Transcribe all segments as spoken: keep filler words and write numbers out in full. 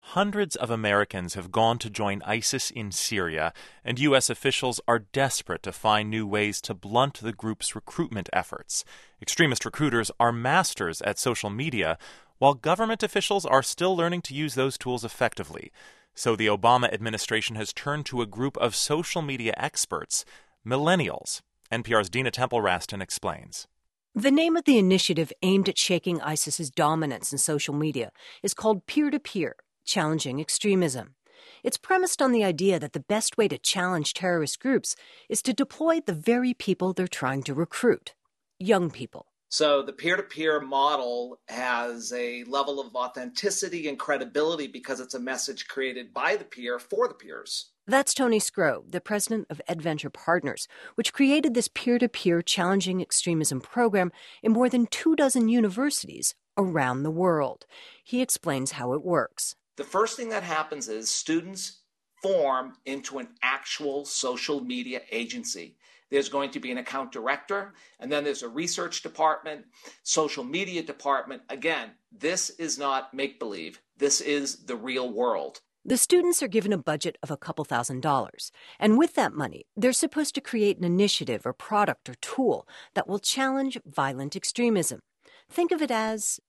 Hundreds of Americans have gone to join ISIS in Syria, and U S officials are desperate to find new ways to blunt the group's recruitment efforts. Extremist recruiters are masters at social media, while government officials are still learning to use those tools effectively. So the Obama administration has turned to a group of social media experts, millennials. N P R's Dina Temple-Raston explains. The name of the initiative aimed at shaking ISIS's dominance in social media is called Peer-to-Peer, Challenging Extremism. It's premised on the idea that the best way to challenge terrorist groups is to deploy the very people they're trying to recruit, young people. So the peer-to-peer model has a level of authenticity and credibility because it's a message created by the peer for the peers. That's Tony Scrow, the president of EdVenture Partners, which created this peer-to-peer challenging extremism program in more than two dozen universities around the world. He explains how it works. The first thing that happens is students form into an actual social media agency. There's going to be an account director, and then there's a research department, social media department. Again, this is not make-believe. This is the real world. The students are given a budget of a couple thousand dollars, and with that money, they're supposed to create an initiative or product or tool that will challenge violent extremism. Think of it as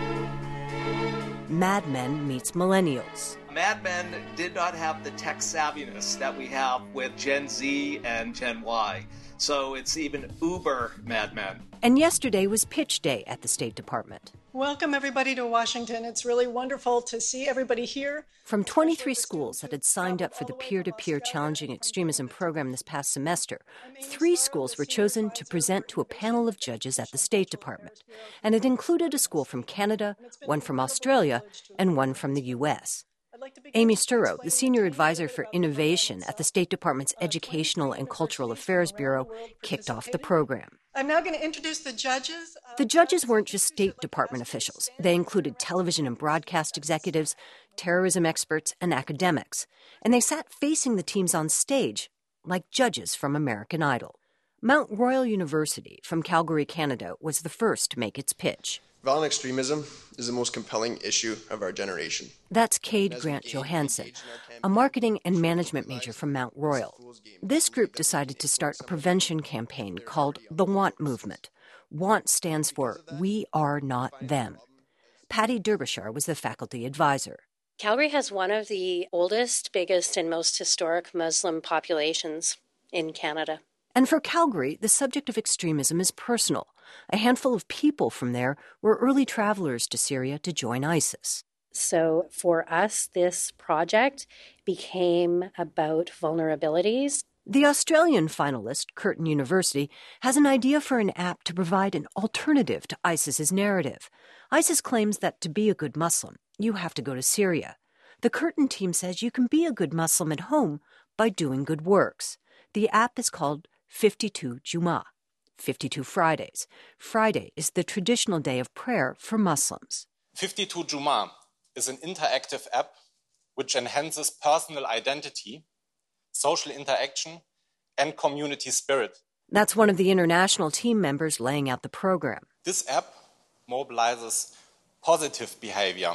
Mad Men meets millennials. Mad Men did not have the tech savviness that we have with Gen Z and Gen Y. So it's even uber Mad Men. And yesterday was pitch day at the State Department. Welcome, everybody, to Washington. It's really wonderful to see everybody here. From twenty-three schools that had signed up for the peer-to-peer challenging extremism program this past semester, three schools were chosen to present to a panel of judges at the State Department. And it included a school from Canada, one from Australia, and one from the U S Amy Sturrow, the senior advisor for innovation at the State Department's Educational and Cultural Affairs Bureau, kicked off the program. I'm now going to introduce the judges. The judges weren't just State Department officials. They included television and broadcast executives, terrorism experts, and academics. And they sat facing the teams on stage like judges from American Idol. Mount Royal University from Calgary, Canada, was the first to make its pitch. Violent extremism is the most compelling issue of our generation. That's Cade Grant Johansson, a marketing and management major from Mount Royal. This group decided to start a prevention campaign called the WANT movement. WANT stands for We Are Not Them. Patty Derbyshire was the faculty advisor. Calgary has one of the oldest, biggest, and most historic Muslim populations in Canada. And for Calgary, the subject of extremism is personal. A handful of people from there were early travelers to Syria to join ISIS. So for us, this project became about vulnerabilities. The Australian finalist, Curtin University, has an idea for an app to provide an alternative to ISIS's narrative. ISIS claims that to be a good Muslim, you have to go to Syria. The Curtin team says you can be a good Muslim at home by doing good works. The app is called fifty-two Jummah, fifty-two Fridays. Friday is the traditional day of prayer for Muslims. fifty-two Jummah is an interactive app which enhances personal identity, social interaction, and community spirit. That's one of the international team members laying out the program. This app mobilizes positive behavior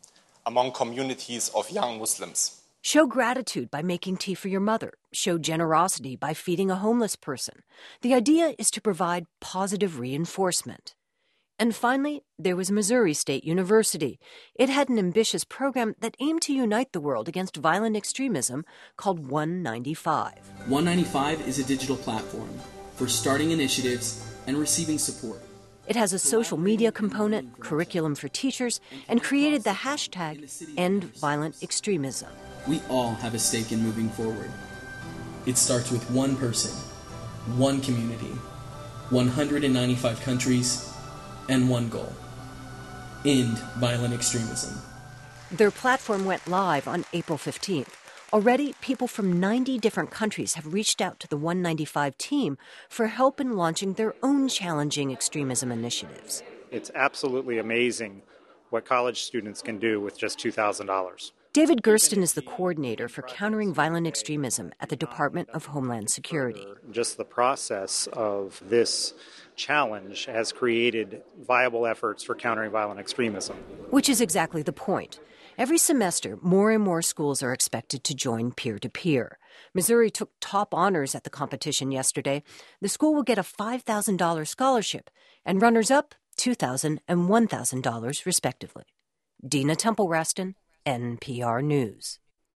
among communities of young Muslims. Show gratitude by making tea for your mother. Show generosity by feeding a homeless person. The idea is to provide positive reinforcement. And finally, there was Missouri State University. It had an ambitious program that aimed to unite the world against violent extremism called one ninety-five. one ninety-five is a digital platform for starting initiatives and receiving support. It has a social media component, curriculum for teachers, and created the hashtag End Violent Extremism. We all have a stake in moving forward. It starts with one person, one community, one hundred ninety-five countries, and one goal: end violent extremism. Their platform went live on April fifteenth. Already, people from ninety different countries have reached out to the one ninety-five team for help in launching their own challenging extremism initiatives. It's absolutely amazing what college students can do with just two thousand dollars. David Gersten is the coordinator for countering violent extremism at the Department of Homeland Security. Just the process of this challenge has created viable efforts for countering violent extremism. Which is exactly the point. Every semester, more and more schools are expected to join peer-to-peer. Missouri took top honors at the competition yesterday. The school will get a five thousand dollars scholarship, and runners-up, two thousand dollars and one thousand dollars respectively. Dina Temple-Raston, N P R News.